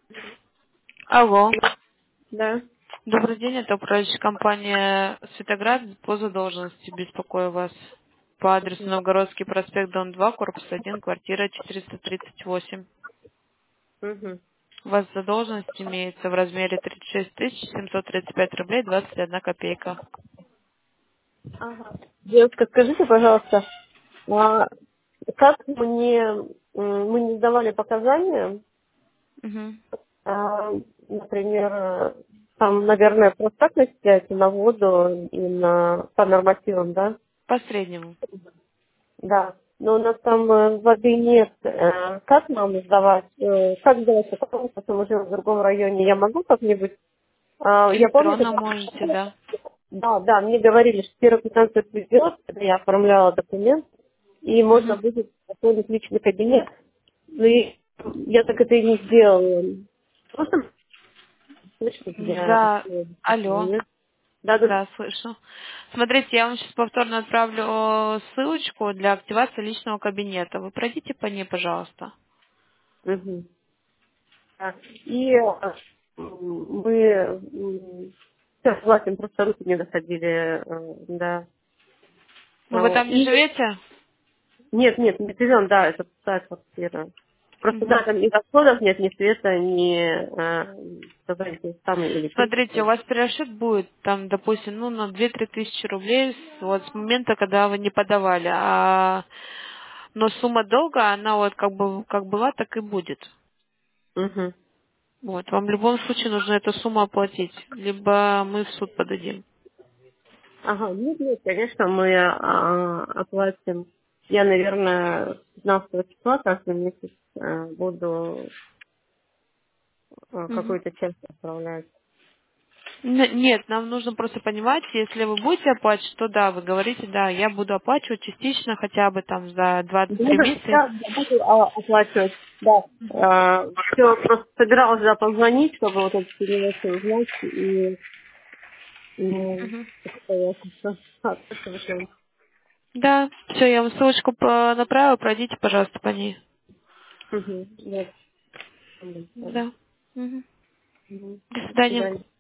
Алло. Да. Добрый день, это управляющая компания «Светоград» по задолженности. Беспокою вас по адресу Новгородский проспект, дом 2, корпус 1, квартира 438. Угу. У вас задолженность имеется в размере 36 735 рублей 21 копейка. Ага. Девушка, скажите, пожалуйста, а как мы не сдавали показания, Мгм. а, например, там, наверное, просто так начисляется на воду и по нормативам, да? По среднему. Да. Но у нас там воды нет. Как нам сдавать? Как сдавать? Потому что мы живем в другом районе. Я могу как-нибудь? Я помню, Электронно когда можете, да. да, да, мне говорили, что первый 15 придет, когда я оформляла документ, и можно Мгм. будет оформить личный кабинет. Ну и я так это и не сделала. Просто слышно, я Да. Алло. нет. Да, да. Да, слышу. Смотрите, я вам сейчас повторно отправлю ссылочку для активации личного кабинета. Вы пройдите по ней, пожалуйста. Мгм. Да. И мы все согласен, просто руки не доходили, да. Ну, вы там не И живете? нет, нет, не живем, да, это пустая квартира. Просто да, Мгм. там ни расходов нет, ни света, ни сказать, там Смотрите, у электричество. вас перерасчет будет, там, допустим, ну, на 2-3 тысячи рублей вот с момента, когда вы не подавали. Но сумма долга, она вот как бы как была, так и будет. Угу. Вот. Вам в любом случае нужно эту сумму оплатить. Либо мы в суд подадим. Ага, нет, нет, конечно, мы оплатим. Я, наверное, 15 числа каждый месяц буду Мгм. какую-то часть отправлять. Нет, нам нужно просто понимать, если вы будете оплачивать, то да, вы говорите, да, я буду оплачивать частично, хотя бы там за Да, 2-3 месяца. да, я буду оплачивать, да. Все, просто собиралась да, позвонить, чтобы вот этот перевод узнать, и Мгм. как-то я как-то отписываюсь. Да, все, я вам ссылочку направила, пройдите, пожалуйста, по ней. Мгм. Вот. Да. Мгм. Мгм. До До свидания. свидания.